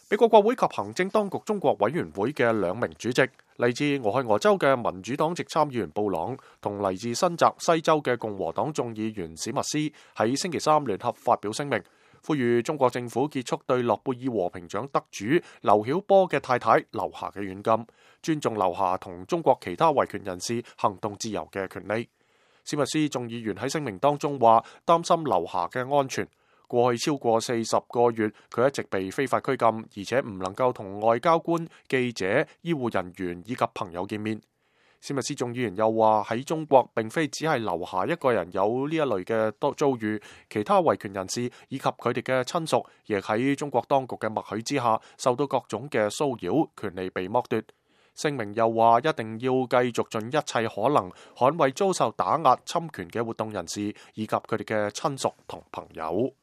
美國國會及行政當局中國委員會嘅兩名主席，嚟自俄亥俄州嘅民主黨籍參議員布朗同嚟自新澤西州嘅共和黨眾議員史密斯喺星期三聯合發表聲明，呼籲中國政府結束對諾貝爾和平獎得主劉曉波嘅太太劉霞嘅軟禁，尊重劉霞同中國其他維權人士行動自由嘅權利。史密斯眾議員喺聲明當中話，擔心劉霞嘅安全。過去超過40個月，佢一直被非法拘禁，而且唔能夠同外交官、記者、醫護人員以及朋友見面。史密斯眾議員又話，喺中國並非只係劉霞一個人有呢一類嘅遭遇，其他維權人士以及佢哋嘅親屬，亦喺中國當局嘅默許之下，受到各種嘅騷擾，權利被剝奪。聲明又話，一定要繼續盡一切可能捍衛遭受打壓侵權嘅活動人士以及佢哋嘅親屬同朋友。